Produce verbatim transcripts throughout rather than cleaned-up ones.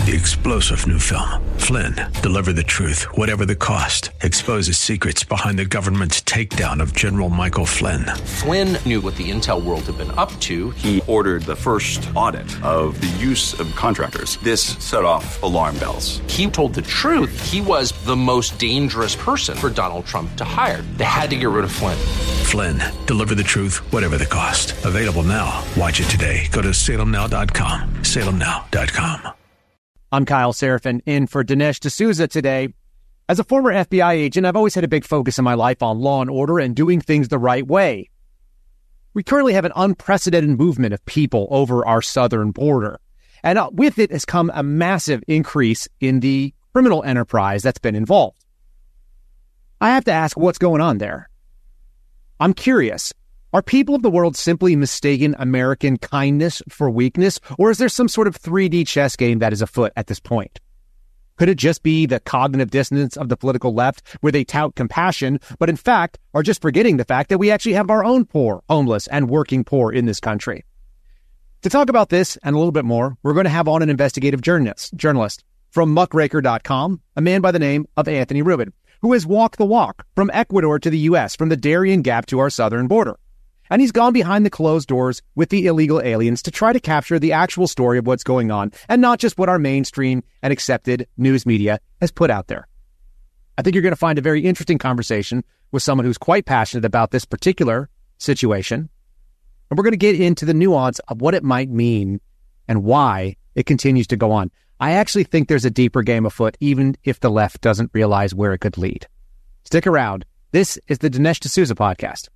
The explosive new film, Flynn, deliver the truth, whatever the cost, exposes secrets behind the government's takedown of General Michael Flynn. Flynn knew what the intel world had been up to. He ordered the first audit of the use of contractors. This set off alarm bells. He told the truth. He was the most dangerous person for Donald Trump to hire. They had to get rid of Flynn. Flynn, deliver the truth, whatever the cost. Available now. Watch it today. Go to salem now dot com. salem now dot com. I'm Kyle Seraphin, in for Dinesh D'Souza today. As a former F B I agent, I've always had a big focus in my life on law and order and doing things the right way. We currently have an unprecedented movement of people over our southern border. And uh, with it has come a massive increase in the criminal enterprise that's been involved. I have to ask, what's going on there? I'm curious. Are people of the world simply mistaking American kindness for weakness, or is there some sort of three D chess game that is afoot at this point? Could it just be the cognitive dissonance of the political left, where they tout compassion, but in fact are just forgetting the fact that we actually have our own poor, homeless, and working poor in this country? To talk about this and a little bit more, we're going to have on an investigative journalist, journalist from muckraker dot com, a man by the name of Anthony Rubin, who has walked the walk from Ecuador to the U S, from the Darien Gap to our southern border. And he's gone behind the closed doors with the illegal aliens to try to capture the actual story of what's going on, and not just what our mainstream and accepted news media has put out there. I think you're going to find a very interesting conversation with someone who's quite passionate about this particular situation. And we're going to get into the nuance of what it might mean and why it continues to go on. I actually think there's a deeper game afoot, even if the left doesn't realize where it could lead. Stick around. This is the Dinesh D'Souza podcast.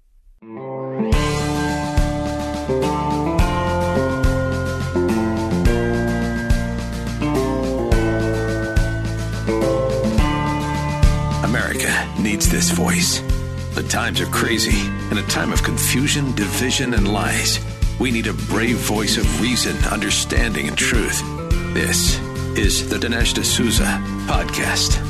America needs this voice. The times are crazy. In a time of confusion, division, and lies, we need a brave voice of reason, understanding, and truth. This is the Dinesh D'Souza podcast.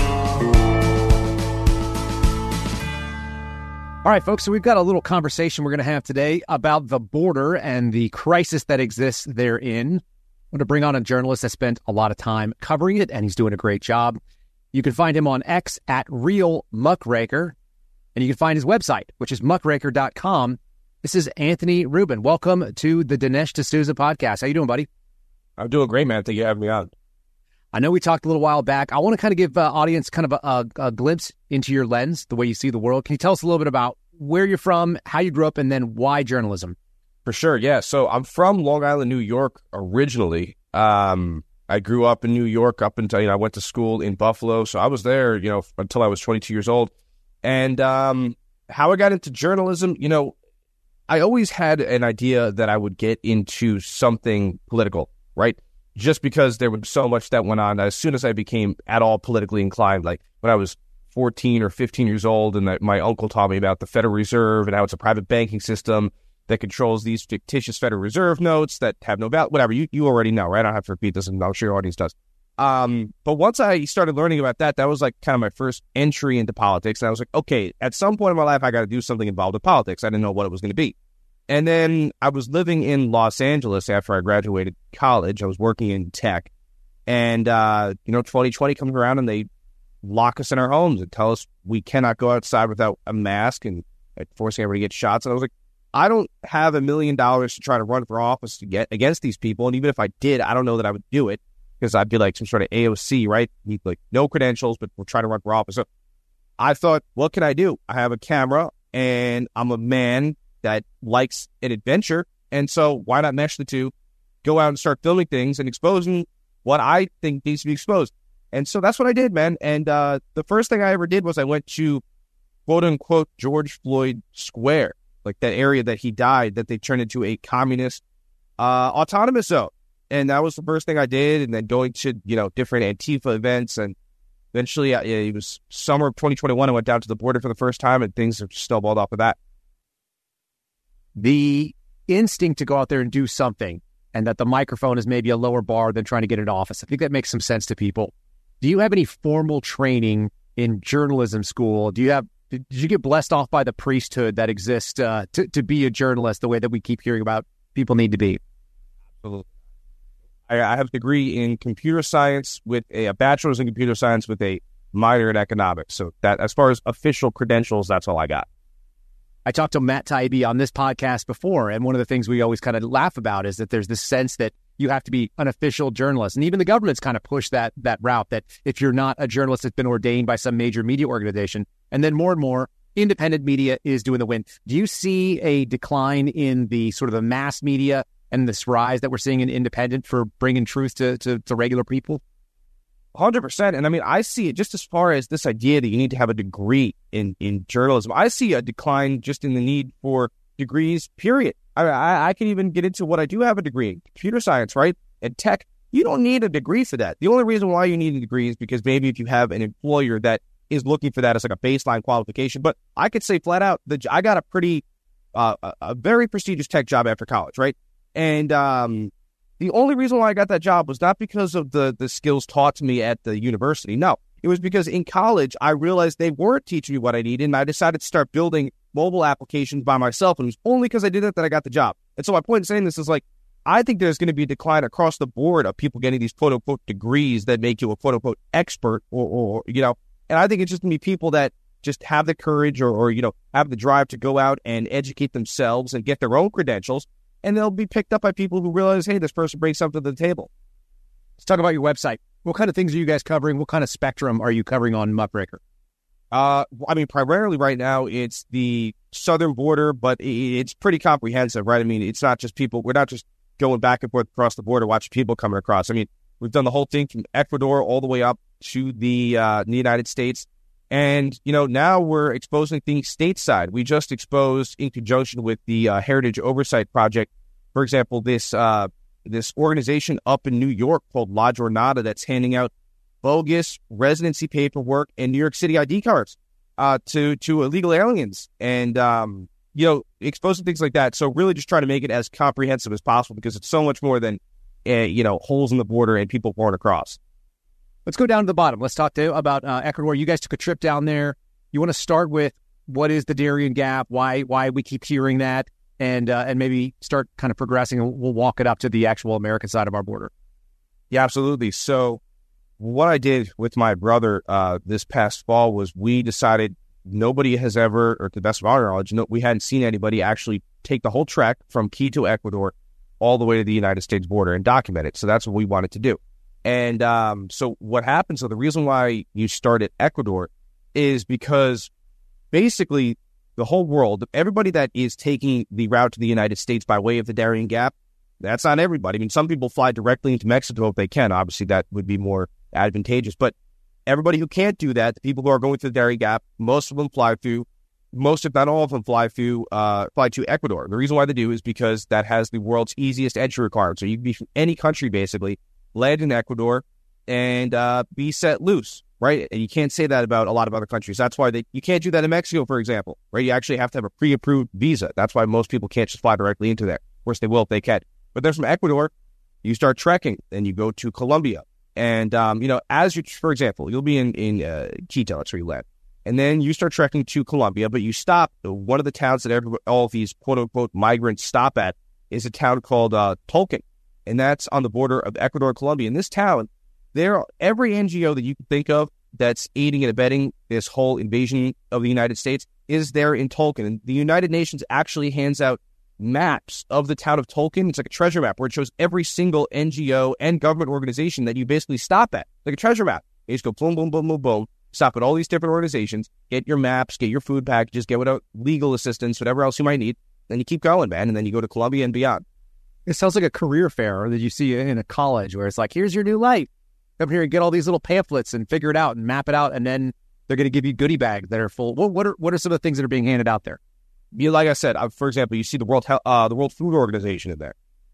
All right, folks, so we've got a little conversation we're going to have today about the border and the crisis that exists therein. I'm going to bring on a journalist that spent a lot of time covering it, and he's doing a great job. You can find him on X at Real Muckraker, and you can find his website, which is muckraker dot com. This is Anthony Rubin. Welcome to the Dinesh D'Souza podcast. How you doing, buddy? I'm doing great, man. Thank you for having me on. I know we talked a little while back. I want to kind of give uh, audience kind of a, a, a glimpse into your lens, the way you see the world. Can you tell us a little bit about where you're from, how you grew up, and then why journalism? For sure, yeah. So I'm from Long Island, New York originally. Um, I grew up in New York up until, you know, I went to school in Buffalo. So I was there, you know, until I was twenty-two years old. And um, how I got into journalism, you know, I always had an idea that I would get into something political, right? Just because there was so much that went on. As soon as I became at all politically inclined, like when I was fourteen or fifteen years old, and that my uncle taught me about the Federal Reserve and how it's a private banking system that controls these fictitious Federal Reserve notes that have no value, whatever. You you already know, right? I don't have to repeat this, and I'm sure your audience does. Um, but once I started learning about that, that was like kind of my first entry into politics. And I was like, okay, at some point in my life, I got to do something involved with politics. I didn't know what it was going to be. And then I was living in Los Angeles after I graduated college. I was working in tech. And, uh, you know, twenty twenty comes around and they lock us in our homes and tell us we cannot go outside without a mask and like, forcing everybody to get shots. And I was like, I don't have a million dollars to try to run for office to get against these people. And even if I did, I don't know that I would do it because I'd be like some sort of A O C, right? Need like no credentials, but we're trying to run for office. So I thought, what can I do? I have a camera and I'm a man that likes an adventure. And so why not mesh the two, go out and start filming things and exposing what I think needs to be exposed. And so that's what I did, man. And uh, the first thing I ever did was I went to quote unquote George Floyd Square, like that area that he died, that they turned into a communist uh, autonomous zone. And that was the first thing I did. And then going to, you know, different Antifa events. And eventually uh, it was summer of twenty twenty-one. I went down to the border for the first time and things have snowballed off of that. The instinct to go out there and do something, and that the microphone is maybe a lower bar than trying to get into office. I think that makes some sense to people. Do you have any formal training in journalism school? Do you have, did you get blessed off by the priesthood that exists uh, to, to be a journalist the way that we keep hearing about people need to be? Absolutely. I, I have a degree in computer science with a, a bachelor's in computer science with a minor in economics. So that, as far as official credentials, that's all I got. I talked to Matt Taibbi on this podcast before, and one of the things we always kind of laugh about is that there's this sense that you have to be an official journalist. And even the government's kind of pushed that that route, that if you're not a journalist that's been ordained by some major media organization, and then more and more, independent media is doing the win. Do you see a decline in the sort of the mass media and this rise that we're seeing in independent for bringing truth to, to, to regular people? one hundred percent. And I mean, I see it just as far as this idea that you need to have a degree in, in journalism. I see a decline just in the need for degrees, period. I, I, I can even get into what I do have a degree in, computer science, right? And tech. You don't need a degree for that. The only reason why you need a degree is because maybe if you have an employer that is looking for that as like a baseline qualification. But I could say flat out, that I got a pretty, uh, a, a very prestigious tech job after college, right? And um, the only reason why I got that job was not because of the, the skills taught to me at the university. No, it was because in college, I realized they weren't teaching me what I needed, and I decided to start building mobile applications by myself. And it was only because I did that that I got the job. And so my point in saying this is like, I think there's going to be a decline across the board of people getting these quote-unquote degrees that make you a quote-unquote expert or, or, you know, and I think it's just going to be people that just have the courage or, or, you know, have the drive to go out and educate themselves and get their own credentials. And they'll be picked up by people who realize, hey, this person brings something to the table. Let's talk about your website. What kind of things are you guys covering? What kind of spectrum are you covering on Muckraker? Uh, I mean, primarily right now, it's the southern border, but it's pretty comprehensive, right? I mean, it's not just people. We're not just going back and forth across the border, watching people coming across. I mean, we've done the whole thing from Ecuador all the way up to the, uh, the United States. And, you know, now we're exposing things stateside. We just exposed, in conjunction with the uh, Heritage Oversight Project, for example, this uh, this organization up in New York called La Jornada that's handing out bogus residency paperwork and New York City I D cards uh, to, to illegal aliens. And, um, you know, exposing things like that. So really just trying to make it as comprehensive as possible because it's so much more than, uh, you know, holes in the border and people pouring across. Let's go down to the bottom. Let's talk to about uh, Ecuador. You guys took a trip down there. You want to start with what is the Darien Gap? Why why we keep hearing that, and uh, and maybe start kind of progressing, and we'll walk it up to the actual American side of our border. Yeah, absolutely. So what I did with my brother uh, this past fall was we decided nobody has ever, or to the best of our knowledge, no, we hadn't seen anybody actually take the whole trek from Quito, Ecuador, all the way to the United States border and document it. So that's what we wanted to do. And um, so what happens, so the reason why you start at Ecuador is because basically the whole world, everybody that is taking the route to the United States by way of the Darien Gap, that's not everybody. I mean, some people fly directly into Mexico if they can. Obviously, that would be more advantageous. But everybody who can't do that, the people who are going through the Darien Gap, most of them fly through, most if not all of them fly through, uh, fly to Ecuador. The reason why they do is because that has the world's easiest entry requirement. So you can be from any country, basically, land in Ecuador and uh, be set loose, right? And you can't say that about a lot of other countries. That's why they, you can't do that in Mexico, for example, right? You actually have to have a pre-approved visa. That's why most people can't just fly directly into there. Of course, they will if they can. But then from Ecuador, you start trekking, and you go to Colombia. And, um, you know, as you, for example, you'll be in, in uh, Quito, that's where you land. And then you start trekking to Colombia, but you stop. One of the towns that every, all of these quote-unquote migrants stop at is a town called uh, Tolquen. And that's on the border of Ecuador and Colombia. In this town, there every N G O that you can think of that's aiding and abetting this whole invasion of the United States is there in Tolquen. And the United Nations actually hands out maps of the town of Tolquen. It's like a treasure map where it shows every single N G O and government organization that you basically stop at, like a treasure map. You just go boom, boom, boom, boom, boom, stop at all these different organizations, get your maps, get your food packages, get whatever legal assistance, whatever else you might need. Then you keep going, man, and then you go to Colombia and beyond. It sounds like a career fair that you see in a college where it's like, here's your new life. Come here and get all these little pamphlets and figure it out and map it out. And then they're going to give you goodie bags that are full. What, what are what are some of the things that are being handed out there? You, like I said, uh, for example, you see the World uh, the World Food Organization in there.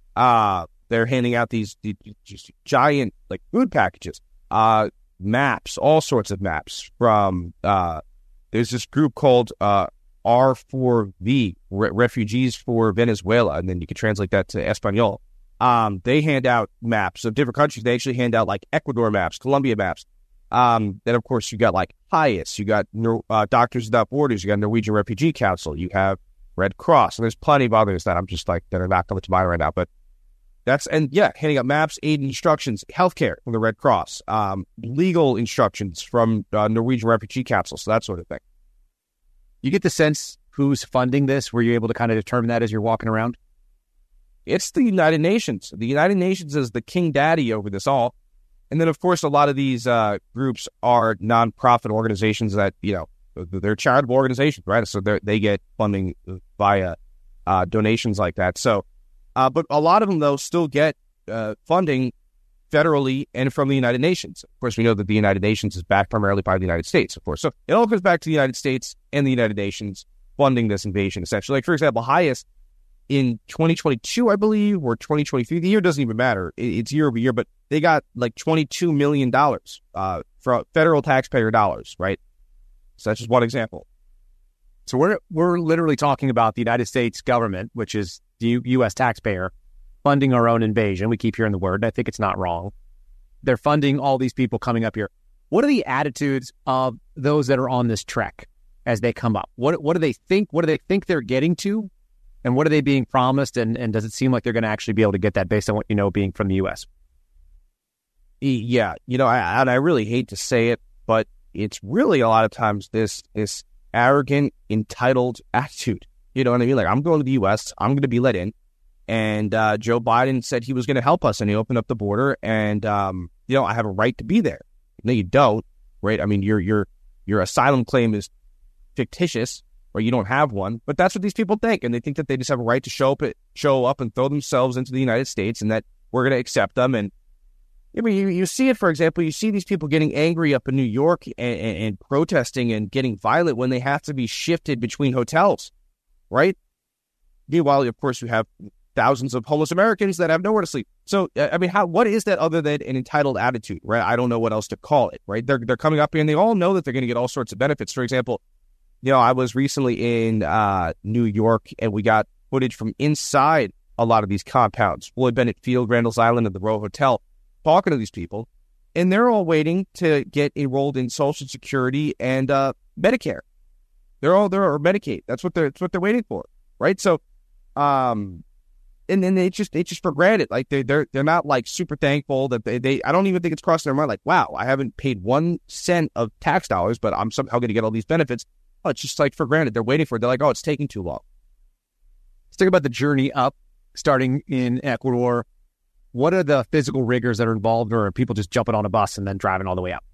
Uh, they're handing out these, these just giant like food packages, uh, maps, all sorts of maps from, uh, there's this group called uh, R four V, Re- Refugees for Venezuela, and then you can translate that to Espanol. Um, they hand out maps of different countries. They actually hand out like Ecuador maps, Colombia maps. Um, then, of course, you got like HIAS, you got uh, Doctors Without Borders, you got Norwegian Refugee Council, you have Red Cross, and there's plenty of others that I'm just like, that are not coming to mind right now. But That's, and yeah, handing out maps, aid, instructions, healthcare from the Red Cross, um, legal instructions from uh, Norwegian refugee council, so that sort of thing. You get the sense who's funding this? Were you able to kind of determine that as you're walking around? It's the United Nations. The United Nations is the king daddy over this all. And then, of course, a lot of these uh, groups are nonprofit organizations that, you know, they're charitable organizations, right? So they get funding via uh, donations like that. So, uh, but a lot of them, though, still get uh, funding federally and from the United Nations. Of course, we know that the United Nations is backed primarily by the United States, of course. So it all comes back to the United States and the United Nations funding this invasion, essentially. Like, for example, highest in twenty twenty-two, I believe, or twenty twenty-three, the year doesn't even matter. It's year over year, but they got like twenty-two million dollars uh, for federal taxpayer dollars, right? So that's just one example. So we're we're literally talking about the United States government, which is the U- U.S. taxpayer, funding our own invasion. We keep hearing the word, and I think it's not wrong. They're funding all these people coming up here. What are the attitudes of those that are on this trek as they come up? What what do they think? What do they think they're getting to? And what are they being promised? And, and does it seem like they're going to actually be able to get that based on what you know being from the U S? Yeah, you know, I, and I really hate to say it, but it's really a lot of times this this arrogant, entitled attitude. You know what I mean? Like, I'm going to the U S, I'm going to be let in. And uh, Joe Biden said he was going to help us, and he opened up the border. And, um, you know, I have a right to be there. No, you don't, right? I mean, your your your asylum claim is fictitious, or you don't have one, but that's what these people think, and they think that they just have a right to show up, show up and throw themselves into the United States, and that we're going to accept them. And I mean, you, you see it, for example, you see these people getting angry up in New York and, and, and protesting and getting violent when they have to be shifted between hotels, right? Meanwhile, of course, you have thousands of homeless Americans that have nowhere to sleep. So, I mean, how what is that other than an entitled attitude, right? I don't know what else to call it, right? They're they're coming up here and they all know that they're going to get all sorts of benefits. For example, you know, I was recently in uh, New York, and we got footage from inside a lot of these compounds, Floyd Bennett Field, Randall's Island, and the Row Hotel, talking to these people, and they're all waiting to get enrolled in Social Security and uh, Medicare. They're all there, or Medicaid. That's what they're that's what they're waiting for, right? So, um, and then they just they just for granted, like they they're they're not like super thankful that they, they I don't even think it's crossing their mind, like, wow, I haven't paid one cent of tax dollars, but I'm somehow going to get all these benefits. Oh, it's just like for granted. They're waiting for it. They're like, oh, it's taking too long. Let's talk about the journey up, starting in Ecuador. What are the physical rigors that are involved, or are people just jumping on a bus and then driving all the way up?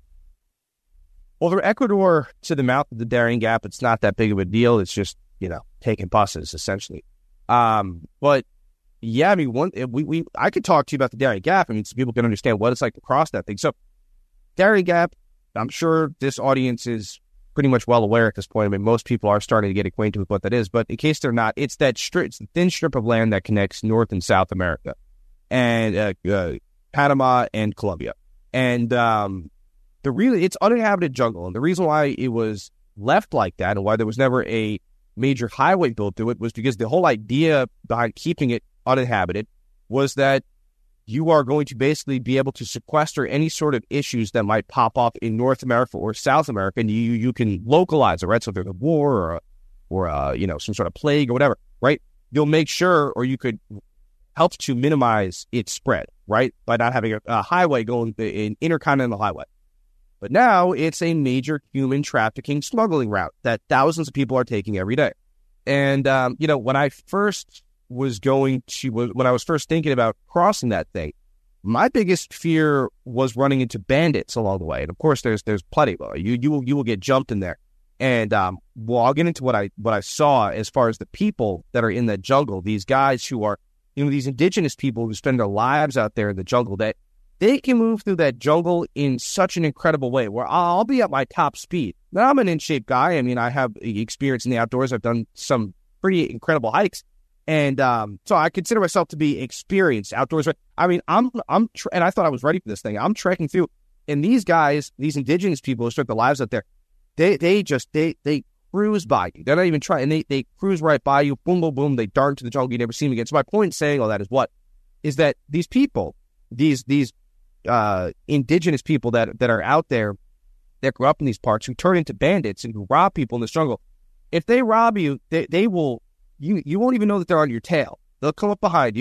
Well, from Ecuador to the mouth of the Darien Gap, it's not that big of a deal. It's just, you know, taking buses, essentially. Um, but, yeah, I mean, one we, we I could talk to you about the Darien Gap. I mean, so people can understand what it's like to cross that thing. So, Darien Gap, I'm sure this audience is pretty much well aware at this point. I mean, most people are starting to get acquainted with what that is, but in case they're not, it's that strip, it's the thin strip of land that connects North and South America, and uh, uh, Panama and Colombia. And um, the really, it's uninhabited jungle, and the reason why it was left like that and why there was never a major highway built to it was because the whole idea behind keeping it uninhabited was that you are going to basically be able to sequester any sort of issues that might pop up in North America or South America, and you you can localize it, right? So if there's a war or a, or a, you know, some sort of plague or whatever, right? You'll make sure, or you could help to minimize its spread, right? By not having a, a highway going, an intercontinental highway. But now it's a major human trafficking smuggling route that thousands of people are taking every day. And, um, you know, when I first was going to, when I was first thinking about crossing that thing, my biggest fear was running into bandits along the way. And of course, there's there's plenty of you you will you will get jumped in there. And um, well, I'll get into what I what I saw as far as the people that are in the jungle. These guys who are, you know, these indigenous people who spend their lives out there in the jungle, that they can move through that jungle in such an incredible way where I'll be at my top speed. Now, I'm an in-shape guy. I mean, I have experience in the outdoors. I've done some pretty incredible hikes. And um, so I consider myself to be experienced outdoors. I mean, I'm, I'm, tre- and I thought I was ready for this thing. I'm trekking through, and these guys, these indigenous people who start their lives out there, they, they just, they, they cruise by you. They're not even trying, and they, they cruise right by you. Boom, boom, boom. They dart into the jungle. You never see them again. So my point in saying all that is what is that these people, these, these uh, indigenous people that that are out there that grew up in these parts, who turn into bandits and who rob people in this jungle, if they rob you, they, they will. You you won't even know that they're on your tail. They'll come up behind you.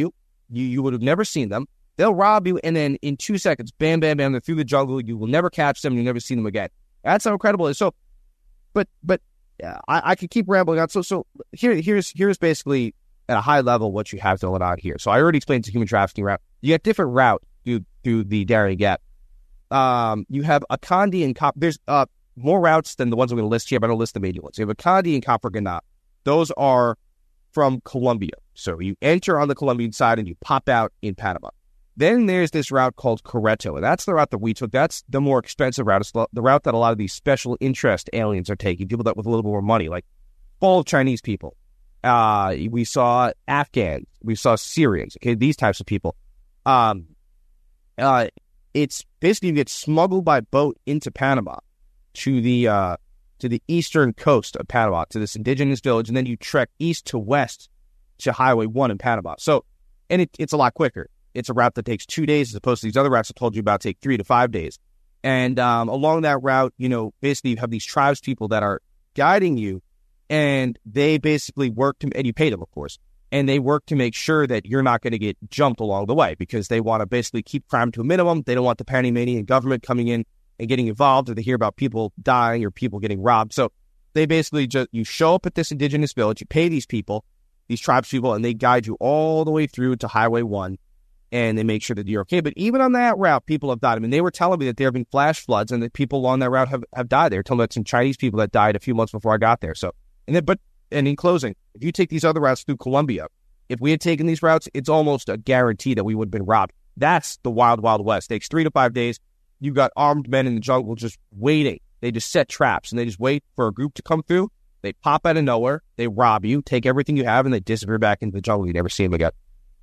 You you would have never seen them. They'll rob you, and then in two seconds, bam, bam, bam, they're through the jungle. You will never catch them. You'll never see them again. That's how incredible it is. So, but but uh, I, I could keep rambling on. So so here here's here's basically at a high level what you have going on here. So I already explained the human trafficking route. You get different route through through the Darien Gap. Um, you have Akandi and Cop. There's uh more routes than the ones I'm going to list here, but I'll list the major ones. You have Akandi and Copacabana. Those are from Colombia. So you enter on the Colombian side and you pop out in Panama. Then there's this route called Querétaro, and that's the route that we took. That's the more expensive route. It's the route that a lot of these special interest aliens are taking, people that with a little more money, like all Chinese people. Uh, we saw Afghans. We saw Syrians, okay, these types of people. Um, uh, it's basically you get smuggled by boat into Panama to the uh, to the eastern coast of Panama, to this indigenous village, and then you trek east to west to Highway one in Panama. So, and it, it's a lot quicker. It's a route that takes two days as opposed to these other routes I told you about take three to five days. And um, along that route, you know, basically you have these tribes people that are guiding you, and they basically work to, and you pay them, of course, and they work to make sure that you're not going to get jumped along the way because they want to basically keep crime to a minimum. They don't want the Panamanian government coming in and getting involved, or they hear about people dying or people getting robbed. So they basically just, you show up at this indigenous village, you pay these people, these tribes people, and they guide you all the way through to Highway one. And they make sure that you're okay. But even on that route, people have died. I mean, they were telling me that there have been flash floods and that people along that route have, have died. They were telling me about some Chinese people that died a few months before I got there. So, and then, but, and in closing, if you take these other routes through Colombia, if we had taken these routes, it's almost a guarantee that we would have been robbed. That's the wild, wild west. It takes three to five days. You've got armed men in the jungle just waiting. They just set traps and they just wait for a group to come through. They pop out of nowhere. They rob you, take everything you have, and they disappear back into the jungle. You never see them again.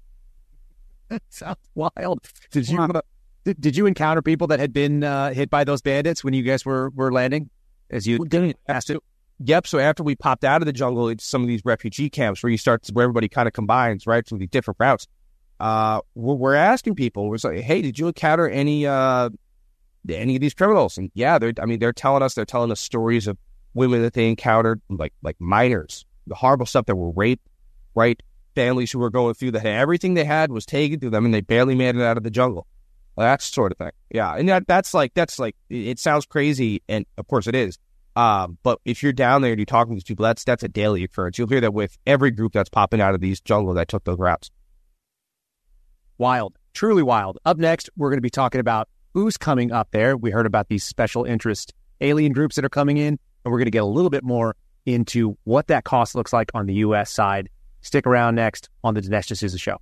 That sounds wild. Did you uh, did, did you encounter people that had been uh, hit by those bandits when you guys were, were landing? As you asked it? Yep. So after we popped out of the jungle, it's some of these refugee camps where you start to, where everybody kind of combines, right, from these different routes. Uh, we're, we're asking people, we're like, hey, did you encounter any uh, any of these criminals? And yeah, they're I mean, they're telling us, they're telling us stories of women that they encountered, like like minors, the horrible stuff that were raped, right? Families who were going through that, everything they had was taken to them and they barely made it out of the jungle. Well, that sort of thing. Yeah. And that that's like, that's like, it sounds crazy. And of course it is. Um, but if you're down there and you're talking to these people, that's, that's a daily occurrence. You'll hear that with every group that's popping out of these jungles that took those routes. Wild, truly wild. Up next, we're going to be talking about who's coming up there. We heard about these special interest alien groups that are coming in, and we're going to get a little bit more into what that cost looks like on the U S side. Stick around next on the Dinesh D'Souza Show.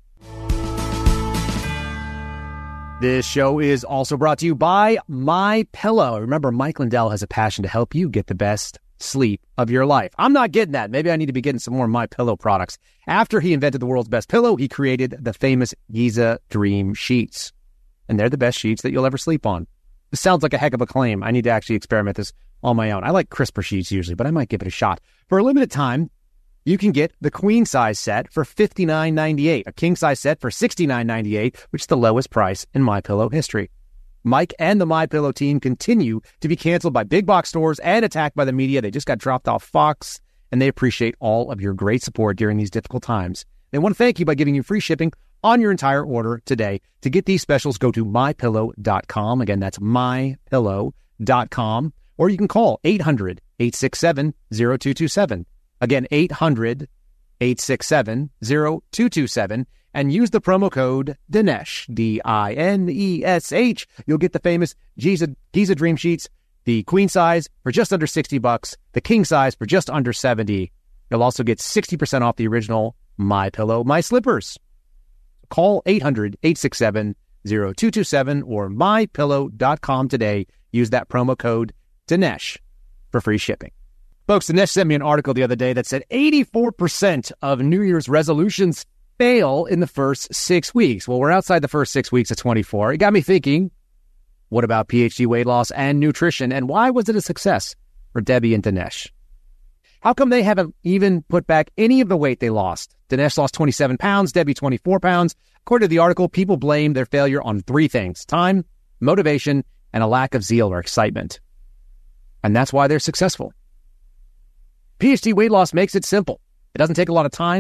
This show is also brought to you by MyPillow. Remember, Mike Lindell has a passion to help you get the best sleep of your life. I'm not getting that. Maybe I need to be getting some more MyPillow products. After he invented the world's best pillow, he created the famous Giza Dream Sheets. And they're the best sheets that you'll ever sleep on. This sounds like a heck of a claim. I need to actually experiment this on my own. I like crisper sheets usually, but I might give it a shot. For a limited time, you can get the queen size set for fifty-nine ninety-eight, a king size set for sixty-nine ninety-eight, which is the lowest price in MyPillow history. Mike and the MyPillow team continue to be canceled by big box stores and attacked by the media. They just got dropped off Fox, and they appreciate all of your great support during these difficult times. They want to thank you by giving you free shipping on your entire order today. To get these specials, go to my pillow dot com. Again, that's my pillow dot com. Or you can call eight hundred, eight six seven, zero two two seven. Again, eight hundred, eight six seven, zero two two seven, and use the promo code Dinesh, D I N E S H. You'll get the famous Giza, Giza Dream Sheets, the queen size for just under sixty bucks, the king size for just under seventy. You'll also get sixty percent off the original MyPillow, My Slippers. Call eight hundred, eight six seven, zero two two seven or my pillow dot com today. Use that promo code Dinesh for free shipping. Folks, Dinesh sent me an article the other day that said eighty-four percent of New Year's resolutions fail in the first six weeks. Well, we're outside the first six weeks of twenty-four. It got me thinking, what about P H D weight loss and nutrition? And why was it a success for Debbie and Dinesh? How come they haven't even put back any of the weight they lost? Dinesh lost twenty-seven pounds, Debbie twenty-four pounds. According to the article, people blame their failure on three things: time, motivation, and a lack of zeal or excitement. And that's why they're successful. P H D weight loss makes it simple. It doesn't take a lot of time.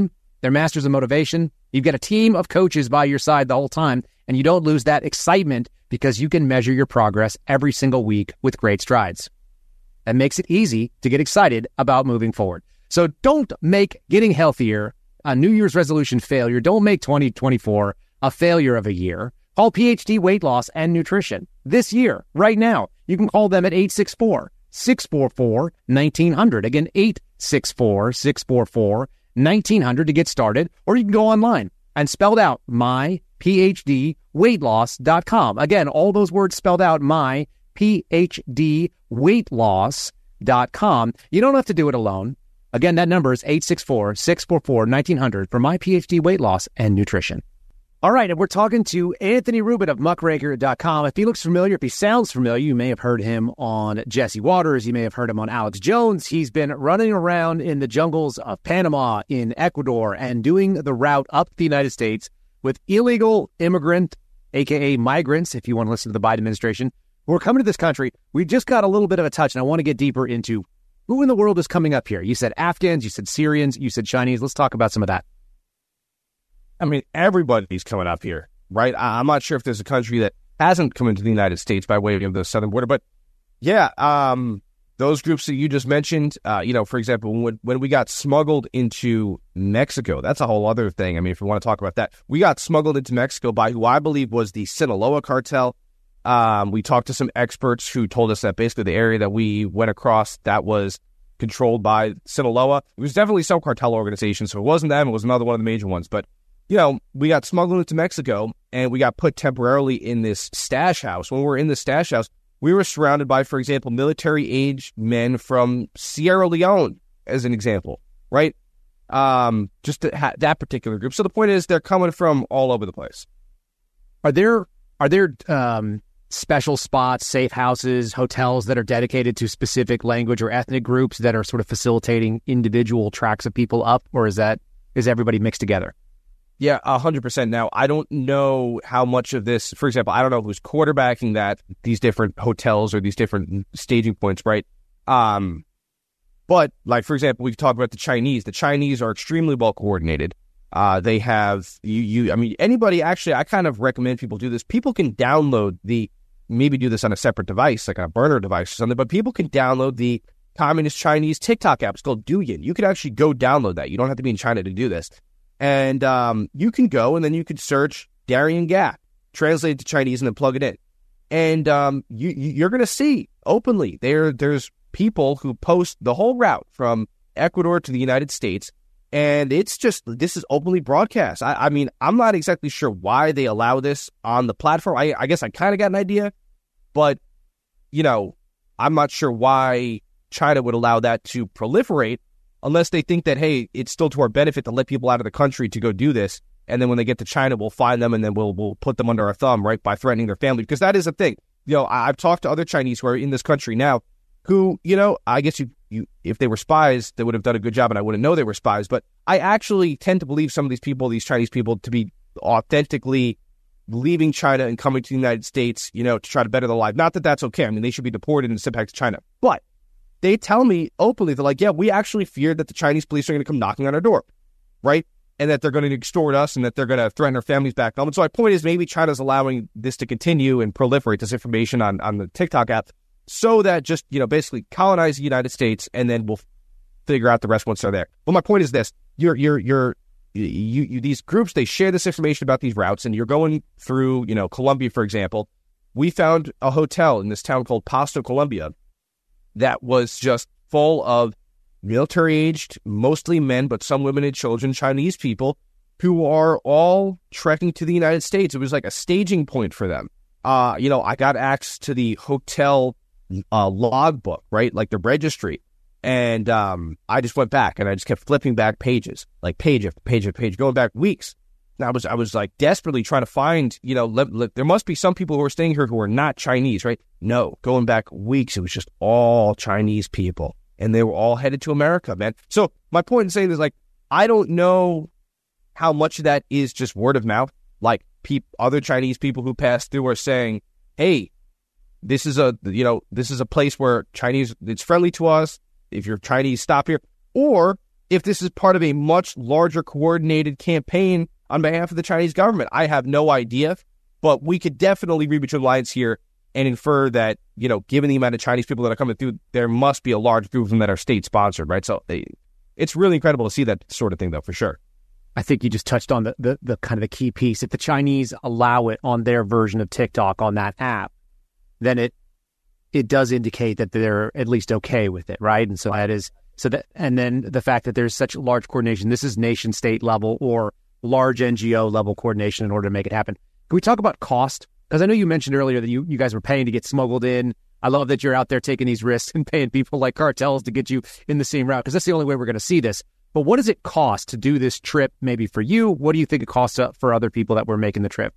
They're masters of motivation. You've got a team of coaches by your side the whole time, and you don't lose that excitement because you can measure your progress every single week with great strides. That makes it easy to get excited about moving forward. So don't make getting healthier a New Year's resolution failure. Don't make twenty twenty-four a failure of a year. Call P H D Weight Loss and Nutrition this year, right now. You can call them at eight six four, six four four, one nine zero zero. Again, eight six four, six four four, one nine zero zero to get started, or you can go online and spelled out my P H D weight loss dot com. Again, all those words spelled out, my P H D weight loss dot com. You don't have to do it alone. Again, that number is eight six four, six four four, one nine zero zero for my P H D Weight Loss and Nutrition. All right, and we're talking to Anthony Rubin of muckraker dot com. If he looks familiar, if he sounds familiar, you may have heard him on Jesse Waters. You may have heard him on Alex Jones. He's been running around in the jungles of Panama, in Ecuador, and doing the route up the United States with illegal immigrant, a k a migrants, if you want to listen to the Biden administration, who are coming to this country. We just got a little bit of a touch, and I want to get deeper into who in the world is coming up here. You said Afghans, you said Syrians, you said Chinese. Let's talk about some of that. I mean, everybody's coming up here, right? I'm not sure if there's a country that hasn't come into the United States by way of the southern border, but yeah, um, those groups that you just mentioned, uh, you know, for example, when, when we got smuggled into Mexico, that's a whole other thing. I mean, if we want to talk about that, we got smuggled into Mexico by who I believe was the Sinaloa cartel. Um, we talked to some experts who told us that basically the area that we went across, that was controlled by Sinaloa. It was definitely some cartel organization, so it wasn't them, it was another one of the major ones, but you know, we got smuggled into Mexico and we got put temporarily in this stash house. When we were in the stash house, we were surrounded by, for example, military-aged men from Sierra Leone, as an example, right? Um, just to ha- that particular group. So the point is, they're coming from all over the place. Are there are there um, special spots, safe houses, hotels that are dedicated to specific language or ethnic groups that are sort of facilitating individual tracks of people up, or is that is everybody mixed together? Yeah, one hundred percent. Now, I don't know how much of this, for example, I don't know who's quarterbacking that, these different hotels or these different staging points, right? Um, but, like, for example, we've talked about the Chinese. The Chinese are extremely well coordinated. Uh, they have, you, you, I mean, anybody, actually, I kind of recommend people do this. People can download the, maybe do this on a separate device, like a burner device or something, but people can download the Communist Chinese TikTok app. It's called Douyin. You can actually go download that. You don't have to be in China to do this. And um, you can go and then you can search Darien Gap, translate it to Chinese, and then plug it in. And um, you, you're going to see openly there. There's people who post the whole route from Ecuador to the United States. And it's just, this is openly broadcast. I, I mean, I'm not exactly sure why they allow this on the platform. I, I guess I kind of got an idea. But, you know, I'm not sure why China would allow that to proliferate, unless they think that, hey, it's still to our benefit to let people out of the country to go do this. And then when they get to China, we'll find them and then we'll we'll put them under our thumb, right, by threatening their family. Because that is a thing. You know, I've talked to other Chinese who are in this country now who, you know, I guess you, you if they were spies, they would have done a good job and I wouldn't know they were spies. But I actually tend to believe some of these people, these Chinese people, to be authentically leaving China and coming to the United States, you know, to try to better their life. Not that that's okay. I mean, they should be deported and sent back to China. But they tell me openly, they're like, yeah, we actually fear that the Chinese police are going to come knocking on our door, right? And that they're going to extort us and that they're going to threaten our families back home. And so my point is, maybe China's allowing this to continue and proliferate this information on, on the TikTok app so that just, you know, basically colonize the United States and then we'll figure out the rest once they're there. But my point is this, you're, you're, you're, you, you, these groups, they share this information about these routes and you're going through, you know, Colombia, for example. We found a hotel in this town called Pasto, Colombia, that was just full of military-aged, mostly men, but some women and children, Chinese people, who are all trekking to the United States. It was like a staging point for them. Uh, you know, I got access to the hotel uh, logbook, right, like the registry, and um, I just went back, and I just kept flipping back pages, like page after page after page, going back weeks. And I was, I was like desperately trying to find, you know, let, let, there must be some people who are staying here who are not Chinese, right? No, going back weeks, it was just all Chinese people, and they were all headed to America, man. So my point in saying is, like, I don't know how much of that is just word of mouth. Like, pe- other Chinese people who pass through are saying, hey, this is a, you know, this is a place where Chinese, it's friendly to us. If you're Chinese, stop here. Or if this is part of a much larger coordinated campaign on behalf of the Chinese government. I have no idea, but we could definitely read between the lines here and infer that, you know, given the amount of Chinese people that are coming through, there must be a large group of them that are state-sponsored, right? So they, it's really incredible to see that sort of thing, though, for sure. I think you just touched on the, the, the kind of the key piece. If the Chinese allow it on their version of TikTok on that app, then it it does indicate that they're at least okay with it, right? And so that is so that, and then the fact that there's such large coordination. This is nation state level or large N G O level coordination in order to make it happen. Can we talk about cost? Because I know you mentioned earlier that you, you guys were paying to get smuggled in. I love that you're out there taking these risks and paying people like cartels to get you in the same route, because that's the only way we're going to see this. But what does it cost to do this trip maybe for you? What do you think it costs for other people that were making the trip?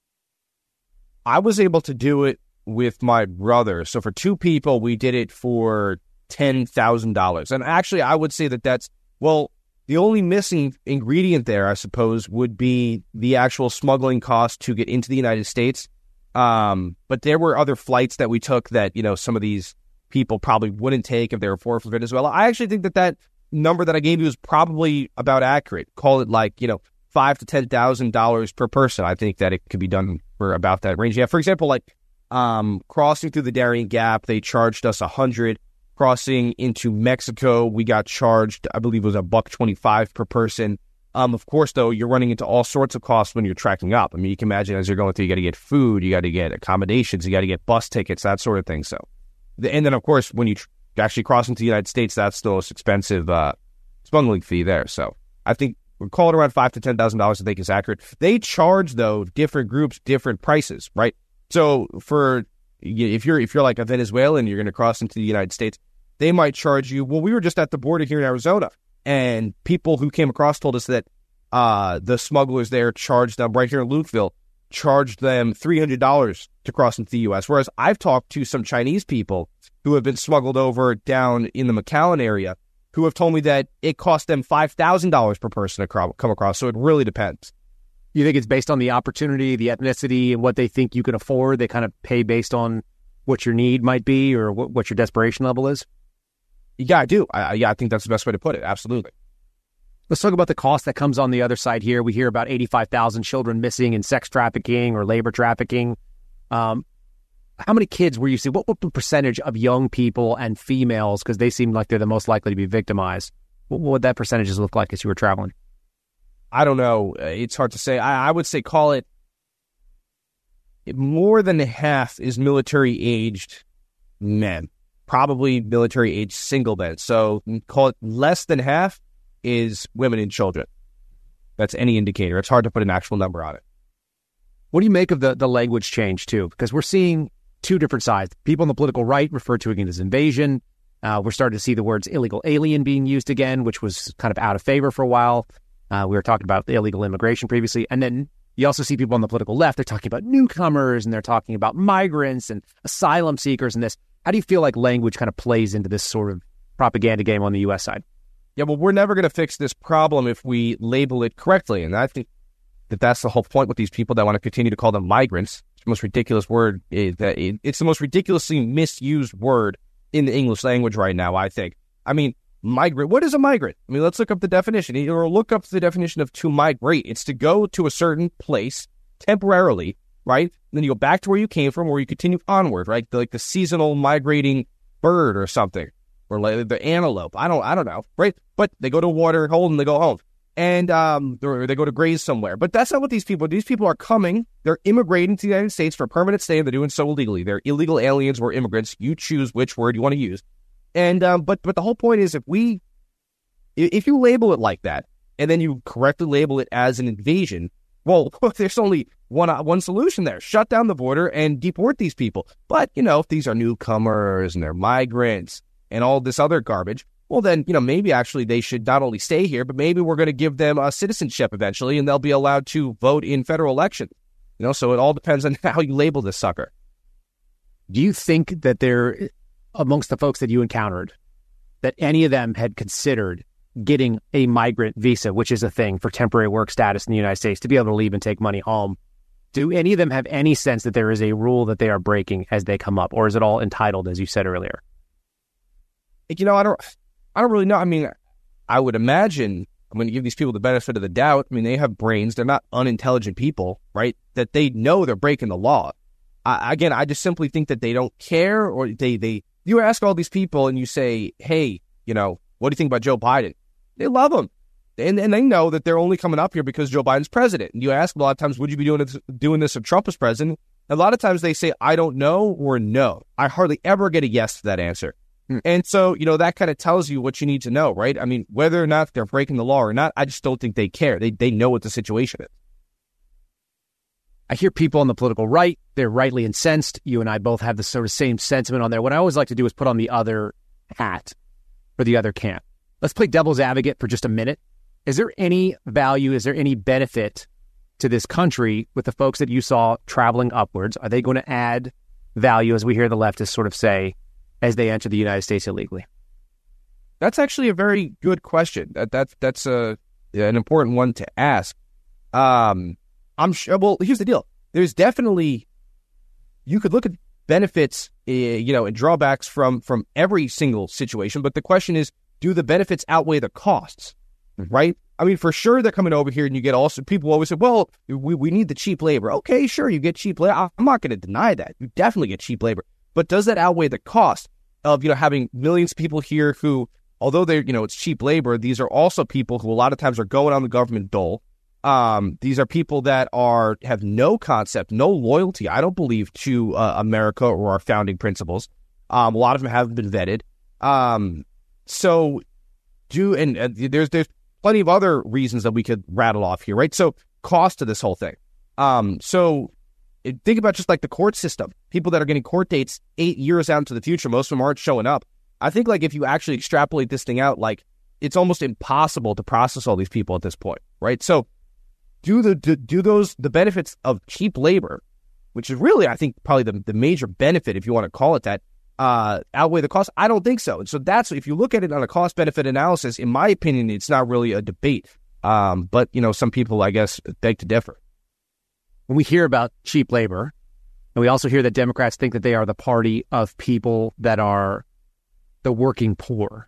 I was able to do it with my brother. So for two people, we did it for ten thousand dollars. And actually, I would say that that's, well, the only missing ingredient there, I suppose, would be the actual smuggling cost to get into the United States. Um, but there were other flights that we took that, you know, some of these people probably wouldn't take if they were for Venezuela. I actually think that that number that I gave you is probably about accurate. Call it like, you know, five to ten thousand dollars per person. I think that it could be done for about that range. Yeah, for example, like um, crossing through the Darien Gap, they charged us a hundred. Crossing into Mexico, we got charged, I believe it was a buck twenty-five per person. Um, of course, though, you're running into all sorts of costs when you're tracking up. I mean, you can imagine as you're going through, you got to get food, you got to get accommodations, you got to get bus tickets, that sort of thing. So, and then of course, when you tr- actually cross into the United States, that's the most expensive uh, smuggling fee there. So, I think we're calling around five to ten thousand dollars. I think is accurate. They charge though different groups different prices, right? So, for if you're if you're like a Venezuelan, you're going to cross into the United States, they might charge you. Well, we were just at the border here in Arizona, and people who came across told us that uh, the smugglers there charged them, right here in Lukeville, charged them three hundred dollars to cross into the U S. Whereas I've talked to some Chinese people who have been smuggled over down in the McAllen area who have told me that it cost them five thousand dollars per person to come across. So it really depends. You think it's based on the opportunity, the ethnicity, and what they think you can afford? They kind of pay based on what your need might be or what, what your desperation level is? Yeah, I do. I, yeah, I think that's the best way to put it. Absolutely. Let's talk about the cost that comes on the other side here. We hear about eighty-five thousand children missing in sex trafficking or labor trafficking. Um, how many kids were you seeing? What, what percentage of young people and females, because they seem like they're the most likely to be victimized, what, what would that percentages look like as you were traveling? I don't know. It's hard to say. I, I would say call it more than half is military-aged men. Probably military-age single men. So call it less than half is women and children. That's any indicator. It's hard to put an actual number on it. What do you make of the, the language change, too? Because we're seeing two different sides. People on the political right refer to it as invasion. Uh, we're starting to see the words illegal alien being used again, which was kind of out of favor for a while. Uh, we were talking about illegal immigration previously. And then you also see people on the political left. They're talking about newcomers and they're talking about migrants and asylum seekers and this. How do you feel like language kind of plays into this sort of propaganda game on the U S side? Yeah, well, we're never going to fix this problem if we label it correctly. And I think that that's the whole point with these people that want to continue to call them migrants. It's the most ridiculous word. It's the most ridiculously misused word in the English language right now, I think. I mean, migrant. What is a migrant? I mean, let's look up the definition. Or look up the definition of to migrate. It's to go to a certain place temporarily, right? And then you go back to where you came from, or you continue onward, right? Like the seasonal migrating bird or something, or like the antelope. I don't, I don't know, right? But they go to a water hole and they go home, and um, or they go to graze somewhere. But that's not what these people. These people are coming. They're immigrating to the United States for a permanent stay, and they're doing so illegally. They're illegal aliens or immigrants. You choose which word you want to use. And um, but but the whole point is, if we, if you label it like that, and then you correctly label it as an invasion, well, there's only one one solution there: shut down the border and deport these people. But you know, if these are newcomers and they're migrants and all this other garbage, well, then you know maybe actually they should not only stay here, but maybe we're going to give them a citizenship eventually, and they'll be allowed to vote in federal elections. You know, so it all depends on how you label this sucker. Do you think that there, amongst the folks that you encountered, that any of them had considered getting a migrant visa, which is a thing for temporary work status in the United States, to be able to leave and take money home? Do any of them have any sense that there is a rule that they are breaking as they come up, or is it all entitled, as you said earlier? You know, I don't, I don't really know. I mean, I would imagine I'm going to give these people the benefit of the doubt. I mean, they have brains. They're not unintelligent people, right? That they know they're breaking the law. I, again, I just simply think that they don't care, or they, they, you ask all these people and you say, hey, you know, what do you think about Joe Biden? They love him. And, and they know that they're only coming up here because Joe Biden's president. And you ask a lot of times, would you be doing this, doing this if Trump was president? A lot of times they say, I don't know, or no. I hardly ever get a yes to that answer. Hmm. And so, you know, that kind of tells you what you need to know, right? I mean, whether or not they're breaking the law or not, I just don't think they care. They they know what the situation is. I hear people on the political right, they're rightly incensed. You and I both have the sort of same sentiment on there. What I always like to do is put on the other hat for the other camp. Let's play devil's advocate for just a minute. Is there any value, is there any benefit to this country with the folks that you saw traveling upwards? Are they going to add value, as we hear the leftists sort of say, as they enter the United States illegally? That's actually a very good question. That, that That's a, an important one to ask. Um, I'm sure, well, here's the deal. There's definitely, you could look at benefits, uh, you know, and drawbacks from, from every single situation, but the question is, do the benefits outweigh the costs, right? I mean, for sure, they're coming over here and you get also, people always say, well, we, we need the cheap labor. Okay, sure, you get cheap labor. I'm not going to deny that. You definitely get cheap labor. But does that outweigh the cost of, you know, having millions of people here who, although they're, you know, it's cheap labor, these are also people who a lot of times are going on the government dole. Um, these are people that are have no concept, no loyalty, I don't believe, to uh, America or our founding principles. Um, a lot of them haven't been vetted. Um, so do, and uh, there's, there's plenty of other reasons that we could rattle off here, right? So cost to this whole thing. Um, so think about just like the court system, people that are getting court dates eight years out into the future, most of them aren't showing up. I think like if you actually extrapolate this thing out, like it's almost impossible to process all these people at this point, right? So do the do, do those the benefits of cheap labor, which is really, I think, probably the, the major benefit, if you want to call it that, uh, outweigh the cost? I don't think so. And so that's, if you look at it on a cost-benefit analysis, in my opinion, it's not really a debate. Um, but, you know, some people, I guess, beg to differ. When we hear about cheap labor, and we also hear that Democrats think that they are the party of people that are the working poor,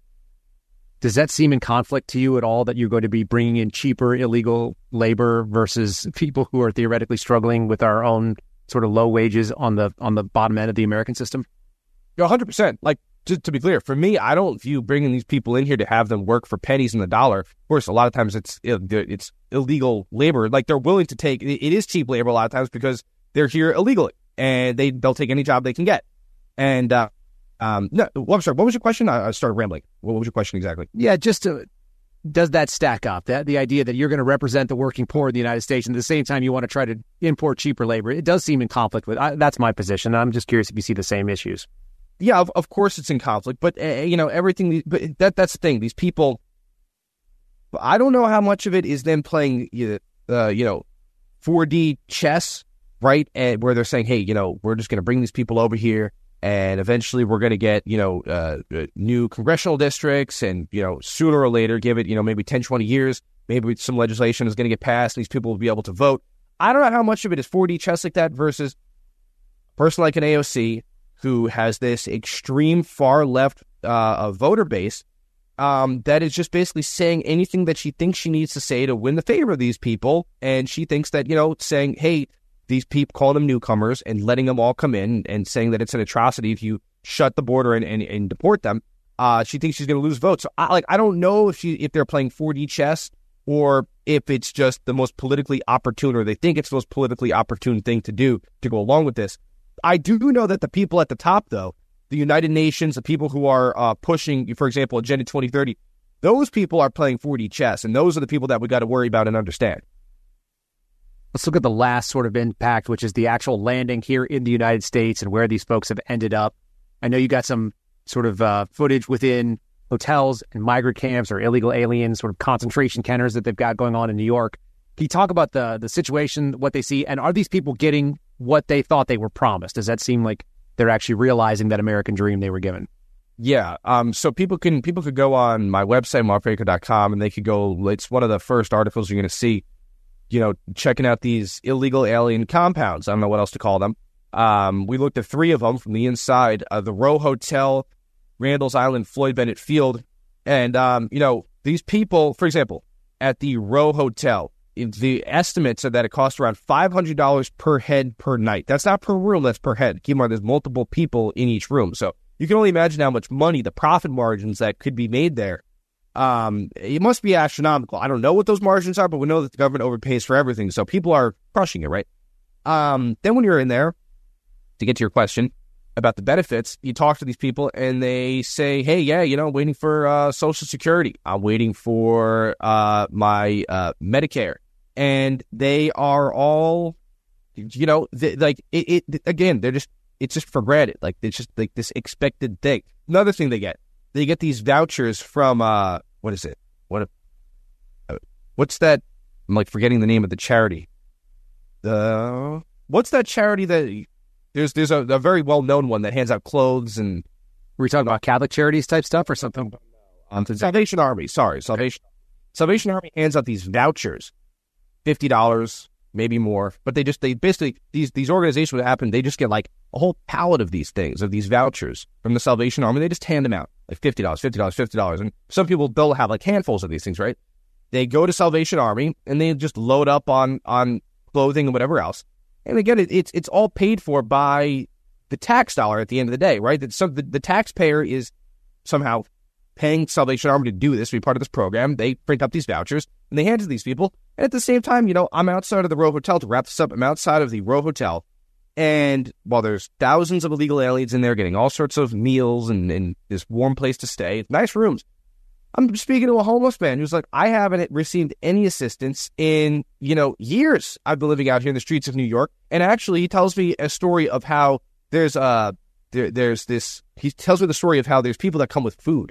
does that seem in conflict to you at all, that you're going to be bringing in cheaper illegal labor versus people who are theoretically struggling with our own sort of low wages on the on the bottom end of the American system? one hundred percent. Like, to, to be clear, for me, I don't view bringing these people in here to have them work for pennies in the dollar. Of course, a lot of times it's it's illegal labor. Like, they're willing to take, it is cheap labor a lot of times because they're here illegally, and they, they'll take any job they can get. And, uh, Um, no, well, I'm sorry. What was your question? I, I started rambling. What was your question exactly? Yeah, just to, does that stack up? That the idea that you're going to represent the working poor in the United States, and at the same time you want to try to import cheaper labor, it does seem in conflict with. I, that's my position. I'm just curious if you see the same issues. Yeah, of, of course it's in conflict, but uh, you know everything. But that that's the thing. These people, I don't know how much of it is them playing, uh, you know, four D chess, right? And where they're saying, hey, you know, we're just going to bring these people over here. And eventually we're going to get, you know, uh, new congressional districts, and, you know, sooner or later, give it, you know, maybe ten, twenty years, maybe some legislation is going to get passed. And these people will be able to vote. I don't know how much of it is four D chess like that versus a person like an A O C who has this extreme far left uh, voter base um, that is just basically saying anything that she thinks she needs to say to win the favor of these people. And she thinks that, you know, saying, hey, these people, call them newcomers and letting them all come in and saying that it's an atrocity if you shut the border and, and, and deport them. Uh, she thinks she's going to lose votes. So I, like, I don't know if she, if they're playing four D chess or if it's just the most politically opportune, or they think it's the most politically opportune thing to do to go along with this. I do know that the people at the top, though, the United Nations, the people who are uh, pushing, for example, Agenda twenty thirty, those people are playing four D chess, and those are the people that we got to worry about and understand. Let's look at the last sort of impact, which is the actual landing here in the United States and where these folks have ended up. I know you got some sort of uh, footage within hotels and migrant camps or illegal alien sort of concentration centers that they've got going on in New York. Can you talk about the the situation, what they see, and are these people getting what they thought they were promised? Does that seem like they're actually realizing that American dream they were given? Yeah. Um. So people can people could go on my website, mark baker dot com, and they could go. It's one of the first articles you're going to see. You know, checking out these illegal alien compounds. I don't know what else to call them. Um, we looked at three of them from the inside, uh, the Row Hotel, Randall's Island, Floyd Bennett Field. And, um, you know, these people, for example, at the Row Hotel, the estimates are that it costs around five hundred dollars per head per night. That's not per room, that's per head. Keep in mind, there's multiple people in each room. So you can only imagine how much money, the profit margins that could be made there. Um, it must be astronomical. I don't know what those margins are, but we know that the government overpays for everything. So people are crushing it, right? Um, then when you're in there, to get to your question about the benefits, you talk to these people and they say, hey, yeah, you know, I'm waiting for uh, Social Security. I'm waiting for uh, my uh, Medicare. And they are all, you know, they, like, it, it, again, they're just, it's just for granted. Like, it's just like this expected thing. Another thing they get, they get these vouchers from, uh, what is it? What, uh, what's that? I'm like forgetting the name of the charity. The, what's that charity that, there's, there's a, a very well-known one that hands out clothes and. Were we talking about Catholic Charities type stuff or something? Um, Salvation Army, sorry, Salvation, Salvation Army hands out these vouchers. fifty dollars, maybe more, but they just, they basically, these these organizations, what happen, they just get like a whole pallet of these things, of these vouchers from the Salvation Army. They just hand them out, like fifty dollars, fifty dollars, fifty dollars. And some people, they'll have like handfuls of these things, right? They go to Salvation Army and they just load up on on clothing and whatever else. And again, it, it's it's all paid for by the tax dollar at the end of the day, right? That some, the, the taxpayer is somehow paying Salvation Army to do this, to be part of this program. They print up these vouchers and they hand it to these people. And at the same time, you know, I'm outside of the Row Hotel to wrap this up. I'm outside of the Row Hotel. And while there's thousands of illegal aliens in there getting all sorts of meals and, and this warm place to stay, nice rooms, I'm speaking to a homeless man who's like, I haven't received any assistance in, you know, years. I've been living out here in the streets of New York. And actually, he tells me a story of how there's uh there, there's this, he tells me the story of how there's people that come with food,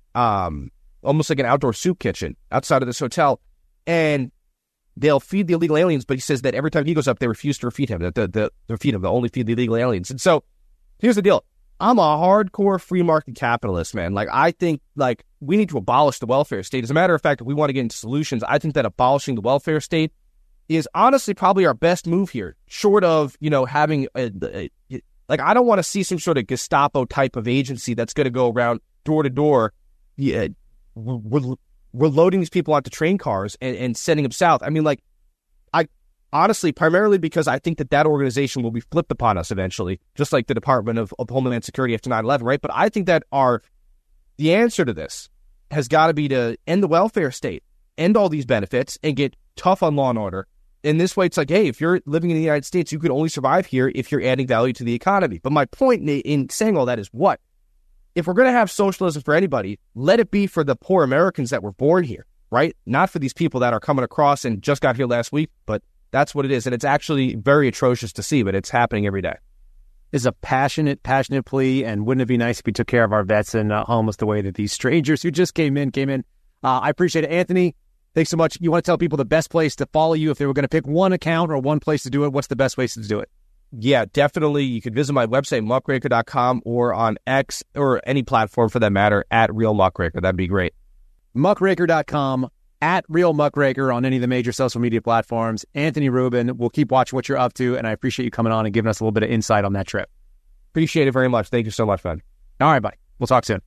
um, almost like an outdoor soup kitchen outside of this hotel. And they'll feed the illegal aliens, but he says that every time he goes up, they refuse to feed him. That the, the, the feed him, they'll only feed the illegal aliens. And so here's the deal. I'm a hardcore free market capitalist, man. Like, I think, like, we need to abolish the welfare state. As a matter of fact, if we want to get into solutions, I think that abolishing the welfare state is honestly probably our best move here, short of, you know, having a, a, a like, I don't want to see some sort of Gestapo type of agency that's going to go around door to door. Yeah, we're, we're loading these people onto train cars and, and sending them south. I mean, like, I honestly, primarily because I think that that organization will be flipped upon us eventually, just like the Department of, of Homeland Security after nine eleven, right? But I think that our the answer to this has got to be to end the welfare state, end all these benefits, and get tough on law and order. In this way, it's like, hey, if you're living in the United States, you can only survive here if you're adding value to the economy. But my point in, in saying all that is what? If we're going to have socialism for anybody, let it be for the poor Americans that were born here, right? Not for these people that are coming across and just got here last week, but that's what it is. And it's actually very atrocious to see, but it's happening every day. Is a passionate, passionate plea, and wouldn't it be nice if we took care of our vets and uh, homeless the way that these strangers who just came in, came in. Uh, I appreciate it. Anthony, thanks so much. You want to tell people the best place to follow you if they were going to pick one account or one place to do it? What's the best place to do it? Yeah, definitely. You could visit my website, muckraker dot com, or on X, or any platform for that matter, at Real Muckraker. That'd be great. muckraker dot com, at Real Muckraker on any of the major social media platforms. Anthony Rubin, we'll keep watching what you're up to, and I appreciate you coming on and giving us a little bit of insight on that trip. Appreciate it very much. Thank you so much, man. All right, buddy. We'll talk soon.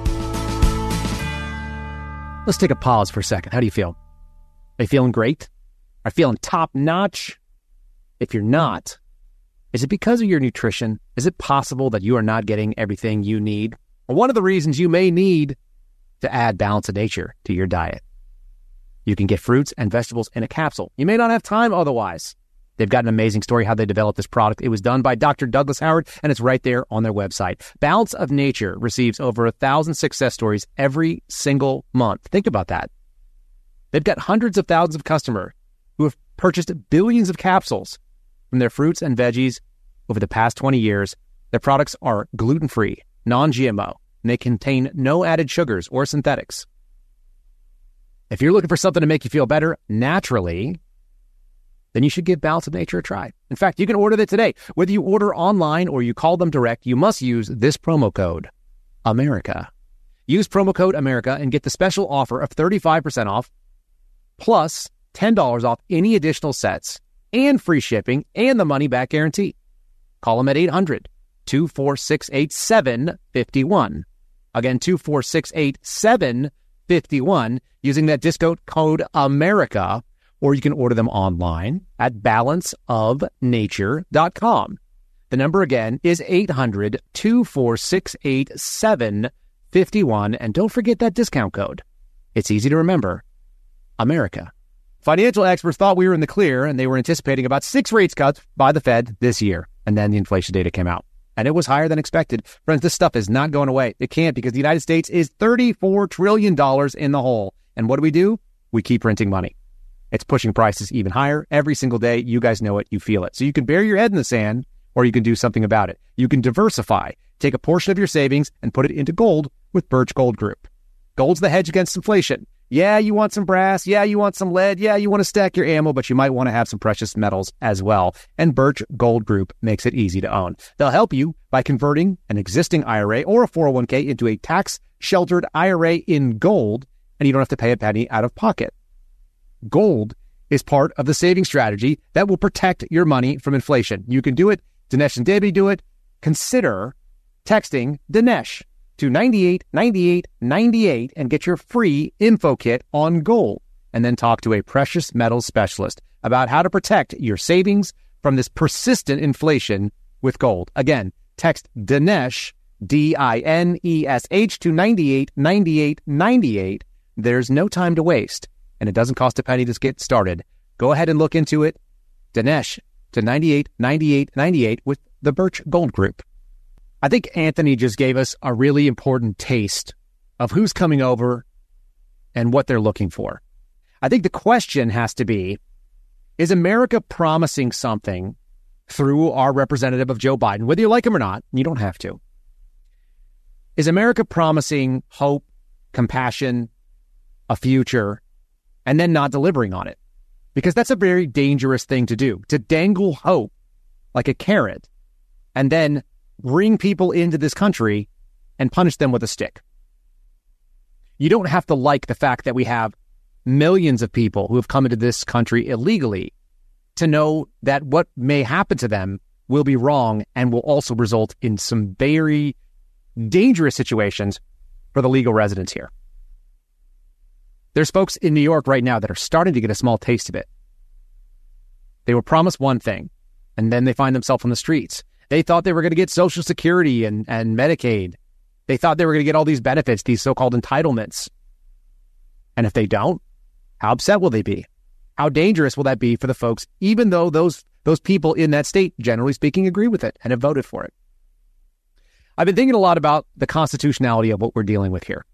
Let's take a pause for a second. How do you feel? Are you feeling great? Are you feeling top-notch? If you're not, is it because of your nutrition? Is it possible that you are not getting everything you need? Well, one of the reasons you may need to add balance of nature to your diet. You can get fruits and vegetables in a capsule. You may not have time otherwise. They've got an amazing story how they developed this product. It was done by Doctor Douglas Howard, and it's right there on their website. Balance of Nature receives over a thousand success stories every single month. Think about that. They've got hundreds of thousands of customers who have purchased billions of capsules from their fruits and veggies over the past twenty years. Their products are gluten-free, non-G M O, and they contain no added sugars or synthetics. If you're looking for something to make you feel better naturally, then you should give Balance of Nature a try. In fact, you can order it today. Whether you order online or you call them direct, you must use this promo code, America. Use promo code America and get the special offer of thirty-five percent off, plus ten dollars off any additional sets, and free shipping, and the money-back guarantee. Call them at eight hundred, two four six, eight seven five one. Again, two four six, eight seven fifty-one using that discount code America, or you can order them online at balance of nature dot com. The number again is eight hundred, two four six, eight seven five one, and don't forget that discount code. It's easy to remember. America. Financial experts thought we were in the clear, and they were anticipating about six rates cuts by the Fed this year. And then the inflation data came out, and it was higher than expected. Friends, this stuff is not going away. It can't, because the United States is thirty-four trillion dollars in the hole. And what do we do? We keep printing money. It's pushing prices even higher every single day. You guys know it. You feel it. So you can bury your head in the sand, or you can do something about it. You can diversify. Take a portion of your savings and put it into gold with Birch Gold Group. Gold's the hedge against inflation. Yeah, you want some brass. Yeah, you want some lead. Yeah, you want to stack your ammo, but you might want to have some precious metals as well. And Birch Gold Group makes it easy to own. They'll help you by converting an existing I R A or a four oh one k into a tax-sheltered I R A in gold, and you don't have to pay a penny out of pocket. Gold is part of the saving strategy that will protect your money from inflation. You can do it. Dinesh and Debbie do it. Consider texting Dinesh to ninety-eight ninety-eight ninety-eight and get your free info kit on gold, and then talk to a precious metals specialist about how to protect your savings from this persistent inflation with gold. Again, text Dinesh, D I N E S H, to ninety-eight ninety-eight ninety-eight. There's no time to waste, and it doesn't cost a penny to get started. Go ahead and look into it. Dinesh to ninety-eight ninety-eight ninety-eight with the Birch Gold Group. I think Anthony just gave us a really important taste of who's coming over and what they're looking for. I think the question has to be, is America promising something through our representative of Joe Biden, whether you like him or not? You don't have to. Is America promising hope, compassion, a future, and then not delivering on it? Because that's a very dangerous thing to do, to dangle hope like a carrot and then bring people into this country and punish them with a stick. You don't have to like the fact that we have millions of people who have come into this country illegally to know that what may happen to them will be wrong and will also result in some very dangerous situations for the legal residents here. There's folks in New York right now that are starting to get a small taste of it. They were promised one thing, and then they find themselves on the streets. They thought they were going to get Social Security and, and Medicaid. They thought they were going to get all these benefits, these so-called entitlements. And if they don't, how upset will they be? How dangerous will that be for the folks, even though those those people in that state, generally speaking, agree with it and have voted for it? I've been thinking a lot about the constitutionality of what we're dealing with here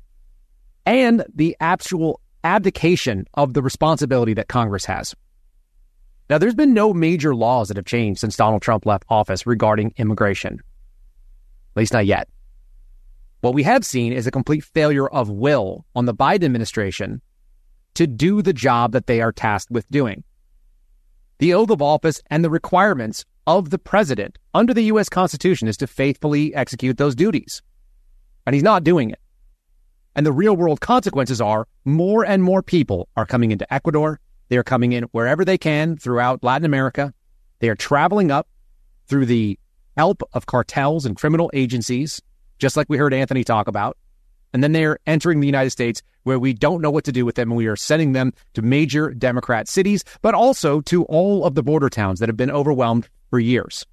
and the actual abdication of the responsibility that Congress has. Now, there's been no major laws that have changed since Donald Trump left office regarding immigration, at least not yet. What we have seen is a complete failure of will on the Biden administration to do the job that they are tasked with doing. The oath of office and the requirements of the president under the U S Constitution is to faithfully execute those duties. And he's not doing it. And the real world consequences are more and more people are coming into Ecuador. They are coming in wherever they can throughout Latin America. They are traveling up through the help of cartels and criminal agencies, just like we heard Anthony talk about. And then they're entering the United States where we don't know what to do with them. And we are sending them to major Democrat cities, but also to all of the border towns that have been overwhelmed for years.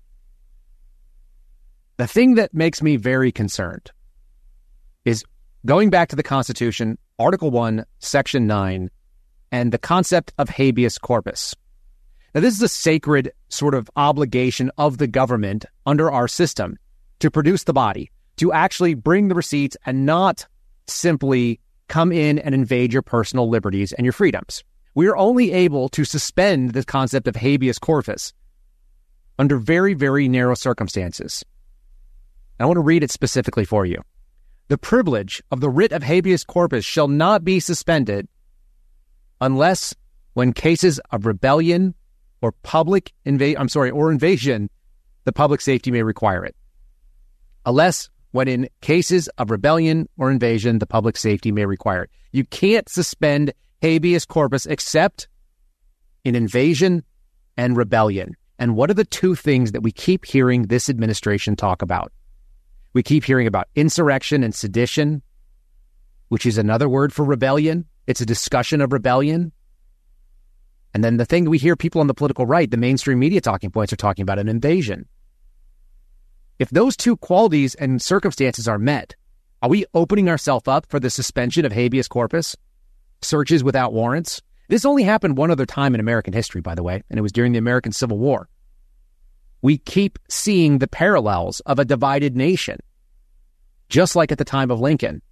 The thing that makes me very concerned is going back to the Constitution, Article one, Section nine, and the concept of habeas corpus. Now, this is a sacred sort of obligation of the government under our system to produce the body, to actually bring the receipts and not simply come in and invade your personal liberties and your freedoms. We are only able to suspend the concept of habeas corpus under very, very narrow circumstances. I want to read it specifically for you. The privilege of the writ of habeas corpus shall not be suspended unless when cases of rebellion or public inva- I'm sorry, or invasion, the public safety may require it. Unless when in cases of rebellion or invasion, the public safety may require it. You can't suspend habeas corpus except in invasion and rebellion. And what are the two things that we keep hearing this administration talk about? We keep hearing about insurrection and sedition. which is another word for rebellion. It's a discussion of rebellion. And then the thing we hear people on the political right, the mainstream media talking points, are talking about an invasion. If those two qualities and circumstances are met, are we opening ourselves up for the suspension of habeas corpus, searches without warrants? This only happened one other time in American history, by the way, and it was during the American Civil War. We keep seeing the parallels of a divided nation, just like at the time of Lincoln.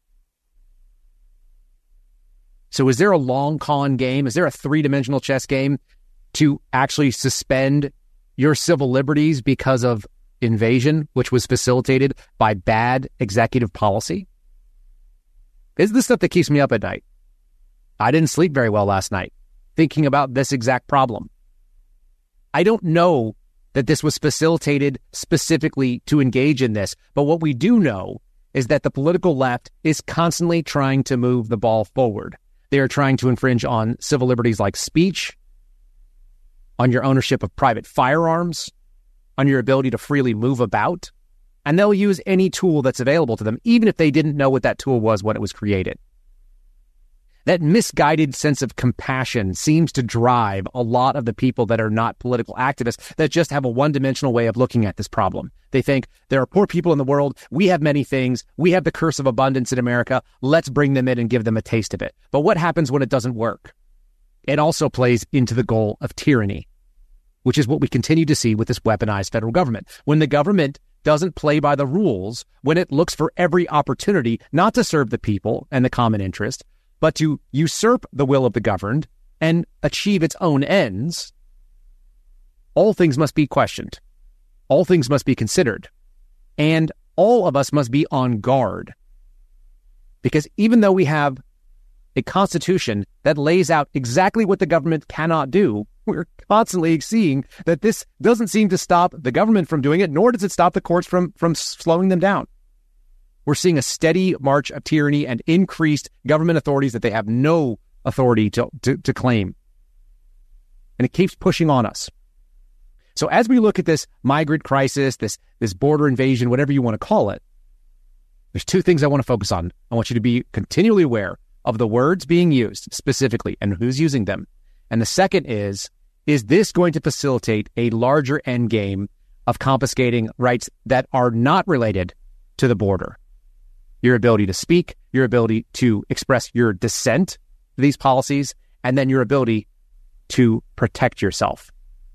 So is there a long con game? Is there a three-dimensional chess game to actually suspend your civil liberties because of invasion, which was facilitated by bad executive policy? This is the stuff that keeps me up at night. I didn't sleep very well last night thinking about this exact problem. I don't know that this was facilitated specifically to engage in this, but what we do know is that the political left is constantly trying to move the ball forward. They are trying to infringe on civil liberties like speech, on your ownership of private firearms, on your ability to freely move about, and they'll use any tool that's available to them, even if they didn't know what that tool was when it was created. That misguided sense of compassion seems to drive a lot of the people that are not political activists that just have a one-dimensional way of looking at this problem. They think there are poor people in the world. We have many things. We have the curse of abundance in America. Let's bring them in and give them a taste of it. But what happens when it doesn't work? It also plays into the goal of tyranny, which is what we continue to see with this weaponized federal government. When the government doesn't play by the rules, when it looks for every opportunity not to serve the people and the common interest, but to usurp the will of the governed and achieve its own ends, all things must be questioned. All things must be considered. And all of us must be on guard. Because even though we have a constitution that lays out exactly what the government cannot do, we're constantly seeing that this doesn't seem to stop the government from doing it, nor does it stop the courts from, from slowing them down. We're seeing a steady march of tyranny and increased government authorities that they have no authority to, to, to claim. And it keeps pushing on us. So as we look at this migrant crisis, this, this border invasion, whatever you want to call it, there's two things I want to focus on. I want you to be continually aware of the words being used specifically and who's using them. And the second is, is this going to facilitate a larger end game of confiscating rights that are not related to the border? Your ability to speak, your ability to express your dissent to these policies, and then your ability to protect yourself.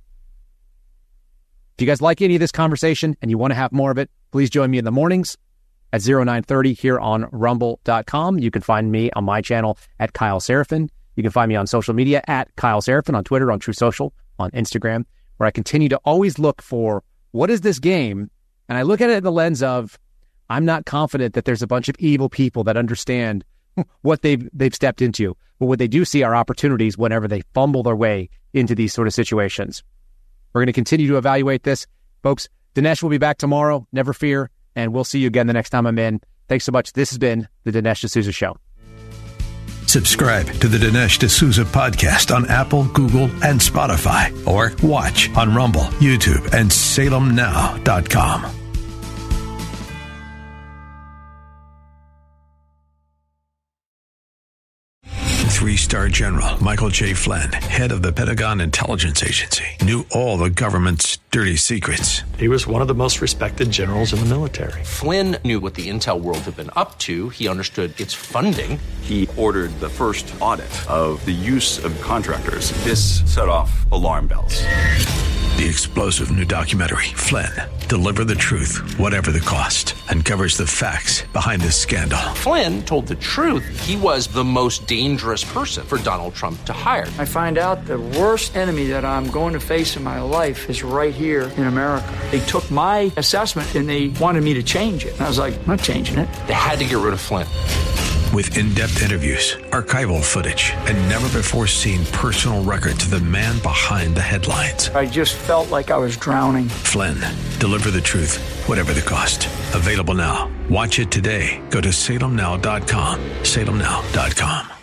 If you guys like any of this conversation and you want to have more of it, please join me in the mornings at nine thirty here on rumble dot com. You can find me on my channel at Kyle Seraphin. You can find me on social media at Kyle Seraphin, on Twitter, on True Social, on Instagram, where I continue to always look for what is this game? And I look at it in the lens of, I'm not confident that there's a bunch of evil people that understand what they've they've stepped into. But what they do see are opportunities whenever they fumble their way into these sort of situations. We're going to continue to evaluate this. Folks, Dinesh will be back tomorrow. Never fear. And we'll see you again the next time I'm in. Thanks so much. This has been the Dinesh D'Souza Show. Subscribe to the Dinesh D'Souza podcast on Apple, Google, and Spotify. Or watch on Rumble, YouTube, and Salem Now dot com. Three-star general Michael J. Flynn, head of the Pentagon Intelligence Agency, knew all the government's dirty secrets. He was one of the most respected generals in the military. Flynn knew what the intel world had been up to. He understood its funding. He ordered the first audit of the use of contractors. This set off alarm bells. The explosive new documentary, Flynn, Deliver the Truth, Whatever the Cost, uncovers the facts behind this scandal. Flynn told the truth. He was the most dangerous person for Donald Trump to hire. I find out the worst enemy that I'm going to face in my life is right here in America. They took my assessment and they wanted me to change it. And I was like, I'm not changing it. They had to get rid of Flynn. With in-depth interviews, archival footage, and never-before-seen personal records of the man behind the headlines. I just felt like I was drowning. Flynn, Deliver the Truth, Whatever the Cost. Available now. Watch it today. Go to Salem Now dot com. Salem Now dot com.